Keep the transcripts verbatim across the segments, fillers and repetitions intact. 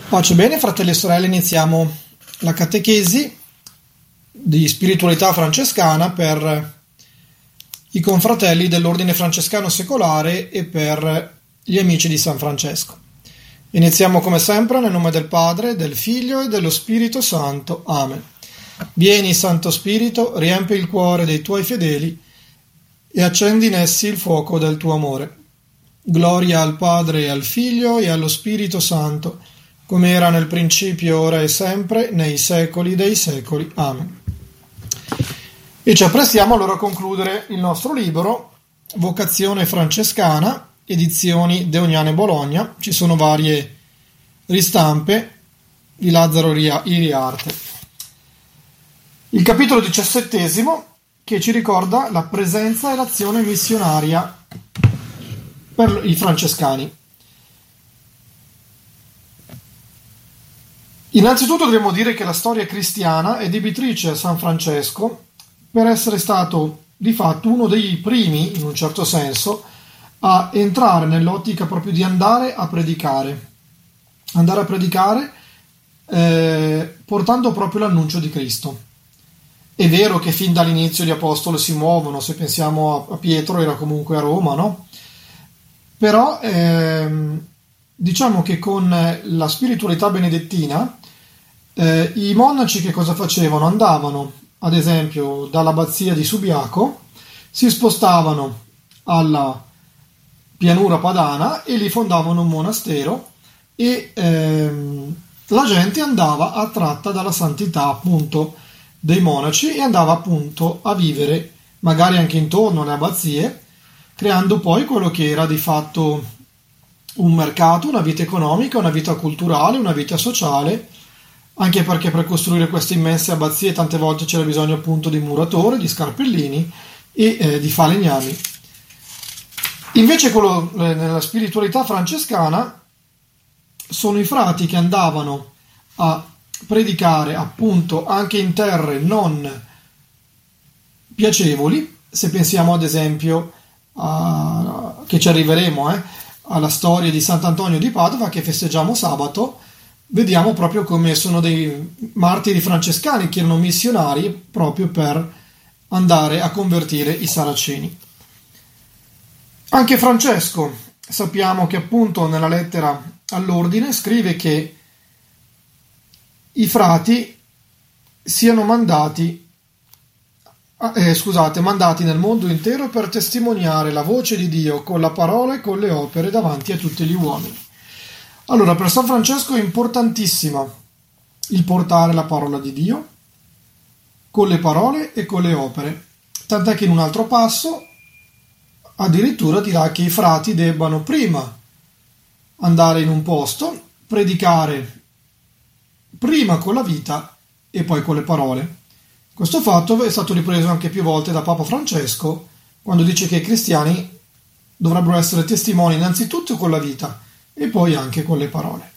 Pace bene, fratelli e sorelle, iniziamo la catechesi di spiritualità francescana per i confratelli dell'ordine francescano secolare e per gli amici di San Francesco. Iniziamo come sempre nel nome del Padre, del Figlio e dello Spirito Santo. Amen. Vieni, Santo Spirito, riempi il cuore dei tuoi fedeli e accendi in essi il fuoco del tuo amore. Gloria al Padre e al Figlio e allo Spirito Santo, come era nel principio, ora e sempre, nei secoli dei secoli. Amen. E ci apprestiamo allora a concludere il nostro libro, Vocazione francescana, edizioni Deoniane Bologna. Ci sono varie ristampe di Lazzaro Iriarte. Il capitolo diciassettesimo, che ci ricorda la presenza e l'azione missionaria per i francescani. Innanzitutto dobbiamo dire che la storia cristiana è debitrice a San Francesco per essere stato di fatto uno dei primi, in un certo senso, a entrare nell'ottica proprio di andare a predicare. Andare a predicare eh, portando proprio l'annuncio di Cristo. È vero che fin dall'inizio gli apostoli si muovono, se pensiamo a, a Pietro era comunque a Roma, no? Però ehm, diciamo che con la spiritualità benedettina eh, i monaci che cosa facevano? Andavano, ad esempio, dall'abbazia di Subiaco, si spostavano alla pianura padana e lì fondavano un monastero e ehm, la gente andava attratta dalla santità appunto dei monaci e andava appunto a vivere magari anche intorno alle abbazie, creando poi quello che era di fatto un mercato, una vita economica, una vita culturale, una vita sociale, anche perché per costruire queste immense abbazie tante volte c'era bisogno appunto di muratori, di scarpellini e eh, di falegnami. Invece quello, eh, nella spiritualità francescana sono i frati che andavano a predicare appunto anche in terre non piacevoli, se pensiamo ad esempio a, che ci arriveremo eh, alla storia di Sant'Antonio di Padova che festeggiamo sabato, vediamo proprio come sono dei martiri francescani che erano missionari proprio per andare a convertire i saraceni. Anche Francesco, sappiamo che appunto nella lettera all'ordine scrive che i frati siano mandati eh, scusate, mandati nel mondo intero per testimoniare la voce di Dio con la parola e con le opere davanti a tutti gli uomini. Allora, per San Francesco è importantissima il portare la parola di Dio con le parole e con le opere, tant'è che in un altro passo addirittura dirà che i frati debbano prima andare in un posto, predicare prima con la vita e poi con le parole. Questo fatto è stato ripreso anche più volte da Papa Francesco quando dice che i cristiani dovrebbero essere testimoni innanzitutto con la vita e poi anche con le parole.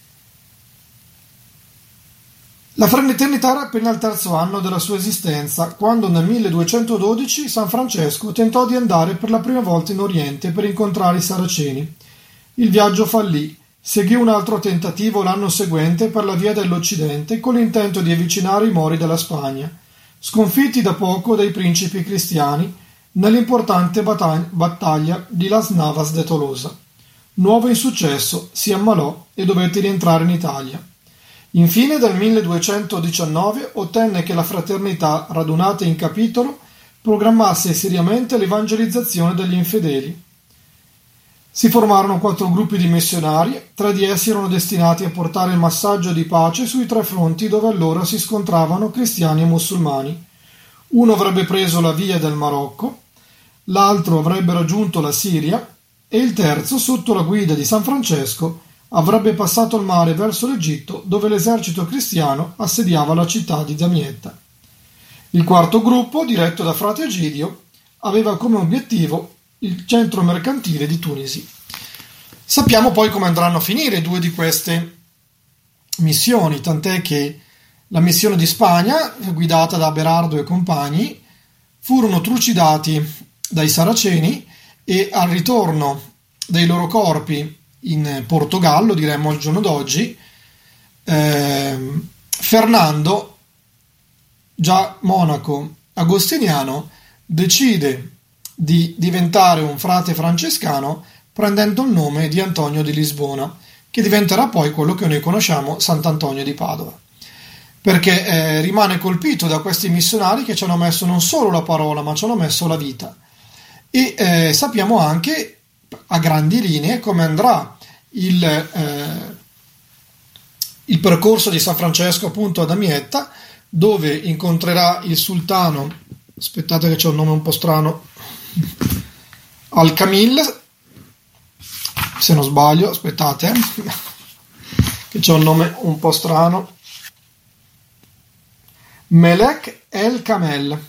La Fraternità era appena al terzo anno della sua esistenza, quando nel milleduecentododici San Francesco tentò di andare per la prima volta in Oriente per incontrare i saraceni. Il viaggio fallì, seguì un altro tentativo l'anno seguente per la via dell'Occidente con l'intento di avvicinare i Mori della Spagna, sconfitti da poco dai principi cristiani nell'importante battaglia di Las Navas de Tolosa. Nuovo insuccesso, si ammalò e dovette rientrare in Italia. Infine del milleduecentodiciannove ottenne che la fraternità, radunata in capitolo, programmasse seriamente l'evangelizzazione degli infedeli. Si formarono quattro gruppi di missionari, tre di essi erano destinati a portare il messaggio di pace sui tre fronti dove allora si scontravano cristiani e musulmani. Uno avrebbe preso la via del Marocco, l'altro avrebbe raggiunto la Siria e il terzo, sotto la guida di San Francesco, avrebbe passato il mare verso l'Egitto, dove l'esercito cristiano assediava la città di Damietta. Il quarto gruppo, diretto da frate Egidio, aveva come obiettivo il centro mercantile di Tunisi. Sappiamo poi come andranno a finire due di queste missioni, tant'è che la missione di Spagna, guidata da Berardo e compagni, furono trucidati dai saraceni e al ritorno dei loro corpi in Portogallo, diremmo al giorno d'oggi, eh, Fernando, già monaco agostiniano, decide di diventare un frate francescano prendendo il nome di Antonio di Lisbona, che diventerà poi quello che noi conosciamo, Sant'Antonio di Padova, perché eh, rimane colpito da questi missionari che ci hanno messo non solo la parola, ma ci hanno messo la vita. E eh, sappiamo anche a grandi linee come andrà il, eh, il percorso di San Francesco appunto ad Damietta, dove incontrerà il sultano, aspettate che c'è un nome un po' strano, Al-Kamil, se non sbaglio, aspettate, eh, che c'è un nome un po' strano, Melek el-Kamel.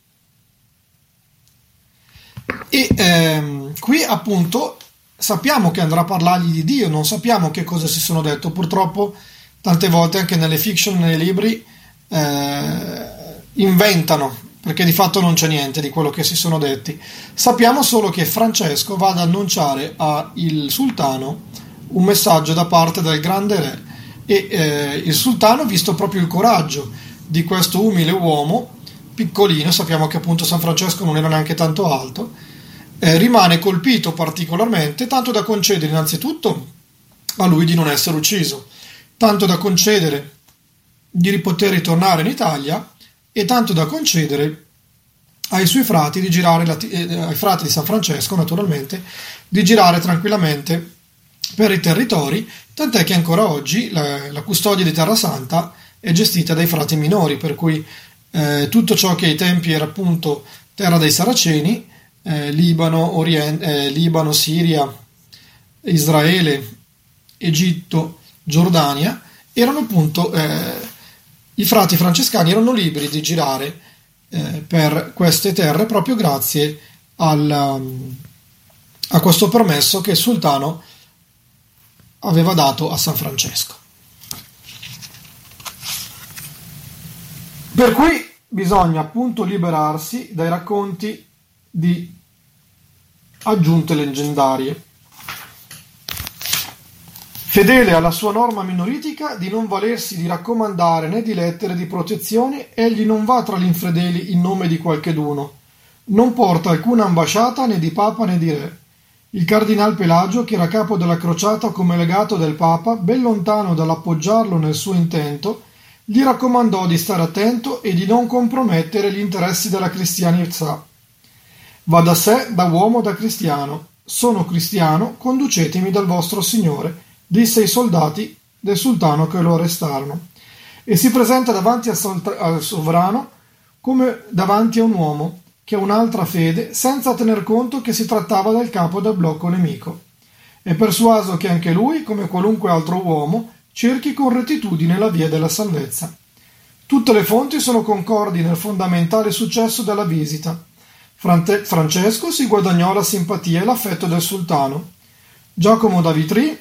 E ehm, qui appunto sappiamo che andrà a parlargli di Dio, non sappiamo che cosa si sono detto. Purtroppo tante volte anche nelle fiction, nei libri, eh, inventano, perché di fatto non c'è niente di quello che si sono detti. Sappiamo solo che Francesco va ad annunciare al sultano un messaggio da parte del grande re, e eh, il sultano, visto proprio il coraggio di questo umile uomo piccolino, sappiamo che appunto San Francesco non era neanche tanto alto, eh, rimane colpito particolarmente, tanto da concedere innanzitutto a lui di non essere ucciso, tanto da concedere di poter ritornare in Italia, e tanto da concedere ai suoi frati di girare la, eh, ai frati di San Francesco naturalmente di girare tranquillamente per i territori, tant'è che ancora oggi la, la custodia di Terra Santa è gestita dai frati minori, per cui eh, tutto ciò che ai tempi era appunto terra dei Saraceni, eh, Libano, Orient- eh, Libano, Siria, Israele, Egitto, Giordania, erano appunto eh, i frati francescani erano liberi di girare eh, per queste terre proprio grazie al, um, a questo permesso che il sultano aveva dato a San Francesco. Per cui bisogna appunto liberarsi dai racconti di aggiunte leggendarie. Fedele alla sua norma minoritica di non valersi di raccomandare né di lettere di protezione, egli non va tra gli infedeli in nome di qualcheduno, non porta alcuna ambasciata né di papa né di re. Il cardinal Pelagio, che era capo della crociata come legato del papa, ben lontano dall'appoggiarlo nel suo intento, gli raccomandò di stare attento e di non compromettere gli interessi della cristianità. Va da sé, da uomo, da cristiano. Sono cristiano, conducetemi dal vostro Signore, disse ai soldati del sultano che lo arrestarono, e si presenta davanti al, sol- al sovrano come davanti a un uomo che ha un'altra fede, senza tener conto che si trattava del capo del blocco nemico. È persuaso che anche lui, come qualunque altro uomo, cerchi con rettitudine la via della salvezza. Tutte le fonti sono concordi nel fondamentale successo della visita. Frante- Francesco si guadagnò la simpatia e l'affetto del sultano. Giacomo da Vitry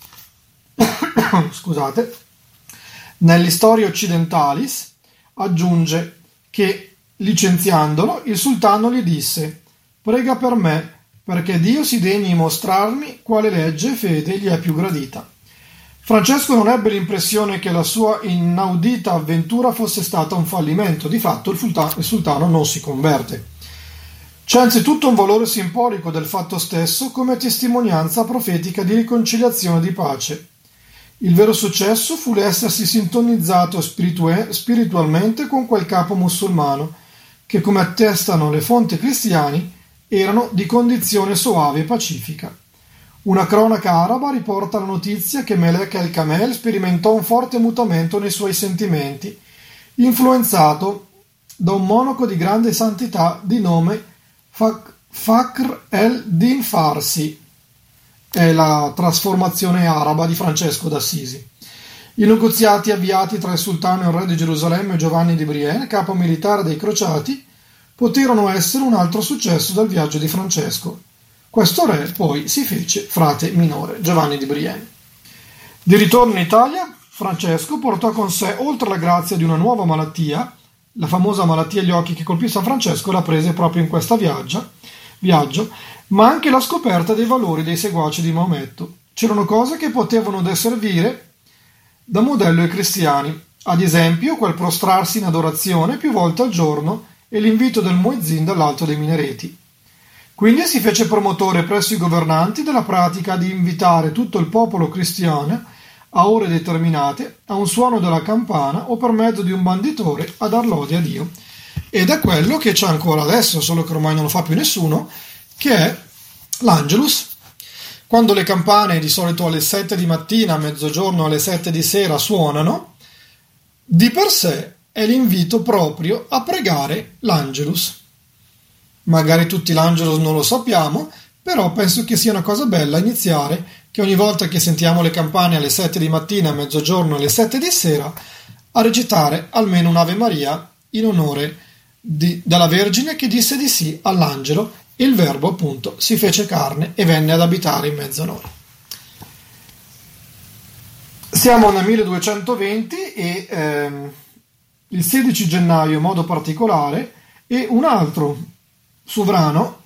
scusate, nell'Historia Occidentalis aggiunge che, licenziandolo, il sultano gli disse: «Prega per me, perché Dio si degni mostrarmi quale legge e fede gli è più gradita». Francesco non ebbe l'impressione che la sua inaudita avventura fosse stata un fallimento. Di fatto il, sultano, il sultano non si converte. C'è anzitutto un valore simbolico del fatto stesso come testimonianza profetica di riconciliazione e di pace. Il vero successo fu l'essersi sintonizzato spiritue- spiritualmente con quel capo musulmano, che, come attestano le fonti cristiane, erano di condizione soave e pacifica. Una cronaca araba riporta la notizia che Melek el-Kamel sperimentò un forte mutamento nei suoi sentimenti, influenzato da un monaco di grande santità di nome Fakr el-Din Farsi, è la trasformazione araba di Francesco d'Assisi. I negoziati avviati tra il sultano e il re di Gerusalemme Giovanni di Brienne, capo militare dei crociati, poterono essere un altro successo del viaggio di Francesco. Questo re poi si fece frate minore, Giovanni di Brienne. Di ritorno in Italia, Francesco portò con sé, oltre la grazia di una nuova malattia, la famosa malattia agli occhi che colpì San Francesco, la prese proprio in questa viaggia, viaggio, ma anche la scoperta dei valori dei seguaci di Maometto. C'erano cose che potevano servire da modello ai cristiani, ad esempio quel prostrarsi in adorazione più volte al giorno e l'invito del muezzin dall'alto dei minareti. Quindi si fece promotore presso i governanti della pratica di invitare tutto il popolo cristiano a ore determinate a un suono della campana o per mezzo di un banditore a dar lode a Dio. Ed è quello che c'è ancora adesso, solo che ormai non lo fa più nessuno, che è l'Angelus. Quando le campane di solito alle sette di mattina, a mezzogiorno, alle sette di sera suonano, di per sé è l'invito proprio a pregare l'Angelus. Magari tutti l'Angelus non lo sappiamo, però penso che sia una cosa bella iniziare, che ogni volta che sentiamo le campane alle sette di mattina, a mezzogiorno, alle sette di sera, a recitare almeno un'Ave Maria in onore di, della Vergine che disse di sì all'angelo, e il Verbo appunto si fece carne e venne ad abitare in mezzo a noi. Siamo nel milleduecentoventi e ehm, il sedici gennaio in modo particolare, e un altro sovrano,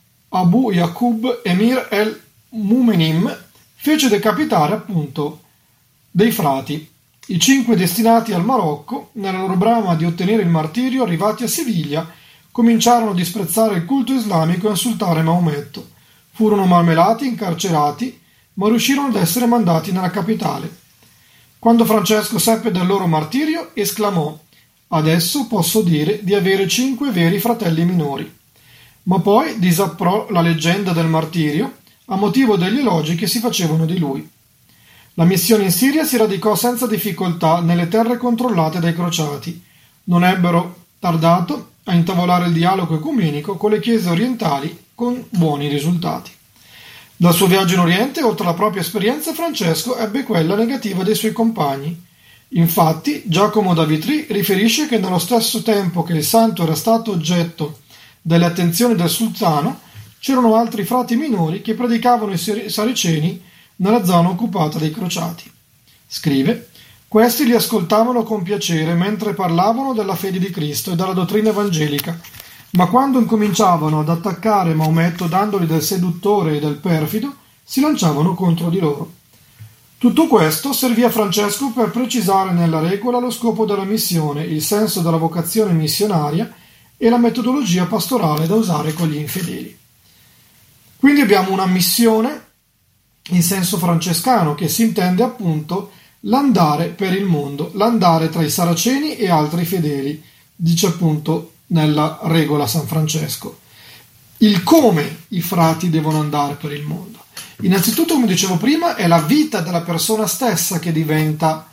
Abu Yaqub Emir el-Mumenim, fece decapitare appunto dei frati, i cinque destinati al Marocco. Nella loro brama di ottenere il martirio, arrivati a Siviglia, cominciarono a disprezzare il culto islamico e a insultare Maometto. Furono malmenati, incarcerati, ma riuscirono ad essere mandati nella capitale. Quando Francesco seppe del loro martirio, esclamò: «Adesso posso dire di avere cinque veri fratelli minori». Ma poi disapprò la leggenda del martirio a motivo degli elogi che si facevano di lui. La missione in Siria si radicò senza difficoltà nelle terre controllate dai crociati. Non ebbero tardato a intavolare il dialogo ecumenico con le chiese orientali con buoni risultati. Dal suo viaggio in Oriente, oltre alla propria esperienza, Francesco ebbe quella negativa dei suoi compagni. Infatti, Giacomo da Vitry riferisce che nello stesso tempo che il santo era stato oggetto delle attenzioni del sultano, c'erano altri frati minori che predicavano i saraceni nella zona occupata dai crociati. Scrive: questi li ascoltavano con piacere mentre parlavano della fede di Cristo e della dottrina evangelica, ma quando incominciavano ad attaccare Maometto dandogli del seduttore e del perfido, si lanciavano contro di loro. Tutto questo servì a Francesco per precisare nella regola lo scopo della missione, il senso della vocazione missionaria e la metodologia pastorale da usare con gli infedeli. Quindi abbiamo una missione in senso francescano, che si intende appunto l'andare per il mondo, l'andare tra i saraceni e altri fedeli, dice appunto nella regola San Francesco. Il come i frati devono andare per il mondo. Innanzitutto, come dicevo prima, è la vita della persona stessa che diventa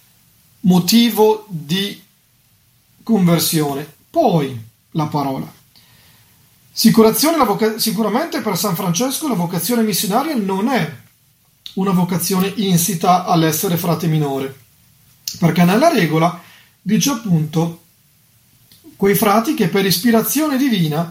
motivo di conversione, poi la parola. Sicurazione, la voca- sicuramente per San Francesco la vocazione missionaria non è una vocazione insita all'essere frate minore, perché nella regola dice appunto quei frati che per ispirazione divina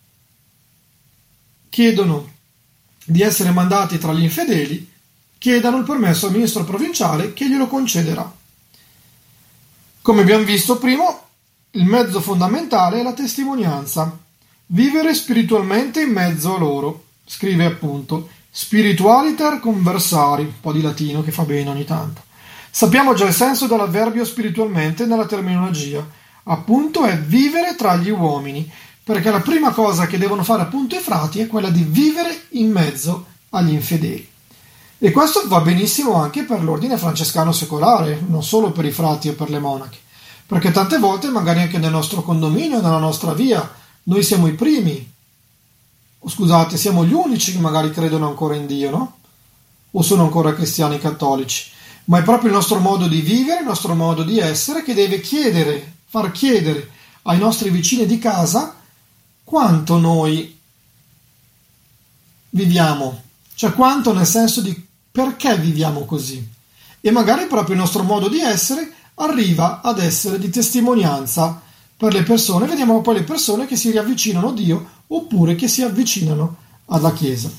chiedono di essere mandati tra gli infedeli, chiedano il permesso al ministro provinciale che glielo concederà. Come abbiamo visto prima, il mezzo fondamentale è la testimonianza, vivere spiritualmente in mezzo a loro. Scrive appunto spiritualiter conversari, un po' di latino che fa bene ogni tanto. Sappiamo già il senso dell'avverbio spiritualmente nella terminologia, appunto è vivere tra gli uomini, perché la prima cosa che devono fare appunto i frati è quella di vivere in mezzo agli infedeli. E questo va benissimo anche per l'ordine francescano secolare, non solo per i frati o per le monache, perché tante volte magari anche nel nostro condominio, nella nostra via, noi siamo i primi, o scusate, siamo gli unici che magari credono ancora in Dio, no? O sono ancora cristiani cattolici, ma è proprio il nostro modo di vivere, il nostro modo di essere che deve chiedere, far chiedere ai nostri vicini di casa quanto noi viviamo, cioè quanto nel senso di perché viviamo così, e magari proprio il nostro modo di essere arriva ad essere di testimonianza per le persone. Vediamo poi le persone che si riavvicinano a Dio oppure che si avvicinano alla Chiesa.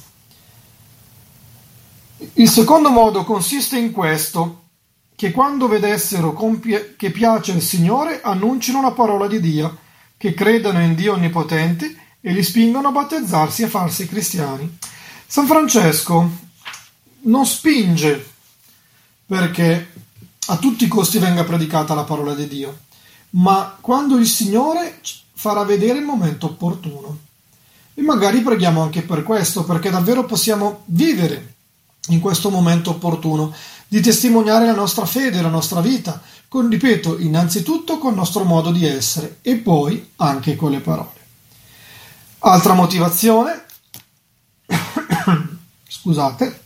Il secondo modo consiste in questo, che quando vedessero compie- che piace il Signore annuncino la parola di Dio, che credano in Dio onnipotente e li spingono a battezzarsi e a farsi cristiani. San Francesco non spinge perché a tutti i costi venga predicata la parola di Dio, ma quando il Signore farà vedere il momento opportuno. E magari preghiamo anche per questo, perché davvero possiamo vivere in questo momento opportuno, di testimoniare la nostra fede, la nostra vita, con, ripeto, innanzitutto col nostro modo di essere e poi anche con le parole. Altra motivazione, scusate,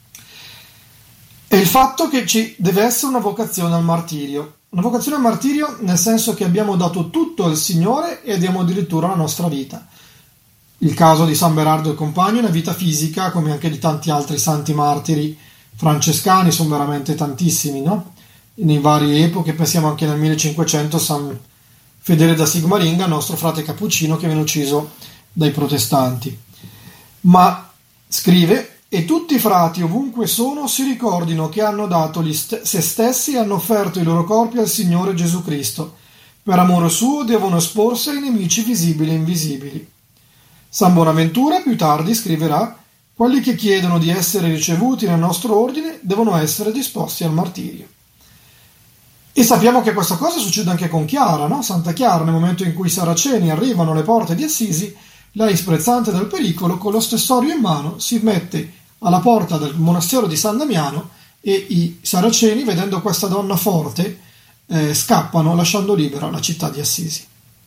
è il fatto che ci deve essere una vocazione al martirio. Una vocazione al martirio nel senso che abbiamo dato tutto al Signore e diamo addirittura la nostra vita. Il caso di San Berardo e compagni è una vita fisica, come anche di tanti altri santi martiri francescani, sono veramente tantissimi, no? In varie epoche, pensiamo anche nel millecinquecento San Fedele da Sigmaringa, nostro frate cappuccino che viene ucciso dai protestanti. Ma scrive: e tutti i frati ovunque sono si ricordino che hanno dato gli st- se stessi e hanno offerto i loro corpi al Signore Gesù Cristo. Per amore suo devono esporsi ai nemici visibili e invisibili. San Bonaventura più tardi scriverà: quelli che chiedono di essere ricevuti nel nostro ordine devono essere disposti al martirio. E sappiamo che questa cosa succede anche con Chiara, no? Santa Chiara, nel momento in cui i saraceni arrivano alle porte di Assisi, lei, sprezzante dal pericolo, con lo stessorio in mano si mette alla porta del monastero di San Damiano e i saraceni, vedendo questa donna forte, eh, scappano lasciando libera la città di Assisi.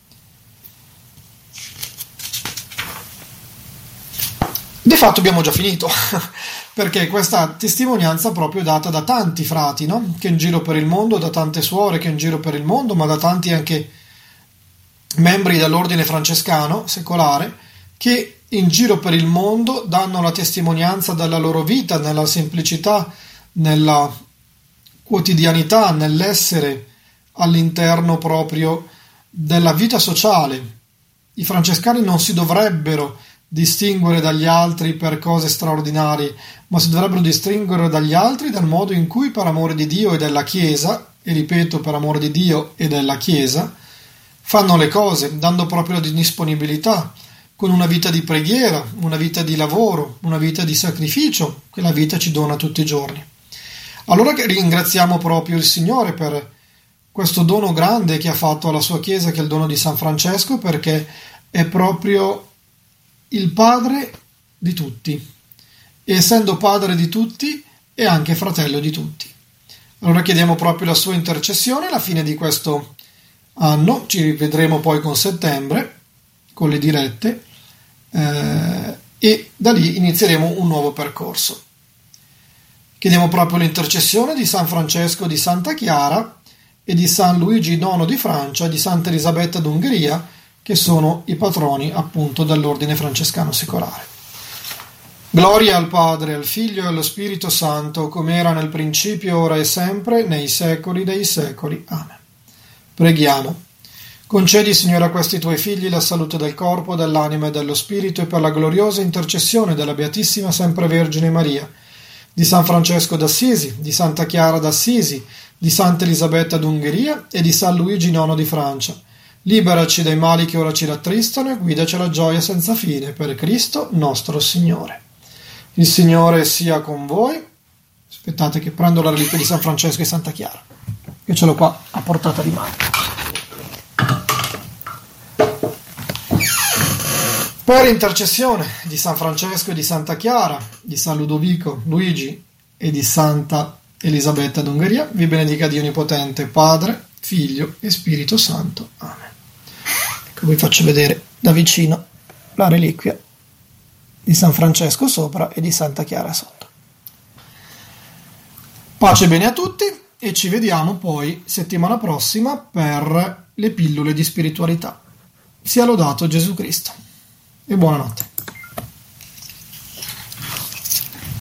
Di fatto abbiamo già finito, perché questa testimonianza proprio è data da tanti frati, no? Che in giro per il mondo, da tante suore che in giro per il mondo, ma da tanti anche membri dell'ordine francescano secolare, che in giro per il mondo danno la testimonianza della loro vita, nella semplicità, nella quotidianità, nell'essere all'interno proprio della vita sociale. I francescani non si dovrebbero distinguere dagli altri per cose straordinarie, ma si dovrebbero distinguere dagli altri dal modo in cui, per amore di Dio e della Chiesa, e ripeto, per amore di Dio e della Chiesa, fanno le cose, dando proprio la disponibilità, con una vita di preghiera, una vita di lavoro, una vita di sacrificio che la vita ci dona tutti i giorni. Allora che ringraziamo proprio il Signore per questo dono grande che ha fatto alla sua Chiesa, che è il dono di San Francesco, perché è proprio il padre di tutti, e essendo padre di tutti è anche fratello di tutti. Allora chiediamo proprio la sua intercessione alla fine di questo anno, ci rivedremo poi con settembre con le dirette eh, e da lì inizieremo un nuovo percorso. Chiediamo proprio l'intercessione di San Francesco di Santa Chiara e di San Luigi nono di Francia e di Santa Elisabetta d'Ungheria, che sono i patroni appunto dell'ordine francescano secolare. Gloria al Padre, al Figlio e allo Spirito Santo, come era nel principio, ora e sempre, nei secoli dei secoli. Amen. Preghiamo. Concedi, Signore, a questi tuoi figli la salute del corpo, dell'anima e dello spirito, e per la gloriosa intercessione della Beatissima Sempre Vergine Maria, di San Francesco d'Assisi, di Santa Chiara d'Assisi, di Santa Elisabetta d'Ungheria e di San Luigi nono di Francia. Liberaci dai mali che ora ci rattristano e guidaci alla gioia senza fine, per Cristo nostro Signore. Il Signore sia con voi. Aspettate che prendo la reliquia di San Francesco e Santa Chiara, che ce l'ho qua a portata di mano. Per intercessione di San Francesco e di Santa Chiara, di San Ludovico, Luigi e di Santa Elisabetta d'Ungheria, vi benedica Dio Onnipotente, Padre, Figlio e Spirito Santo. Amen. Ecco, vi faccio vedere da vicino la reliquia di San Francesco sopra e di Santa Chiara sotto. Pace e bene a tutti e ci vediamo poi settimana prossima per le pillole di spiritualità. Sia lodato Gesù Cristo e buonanotte.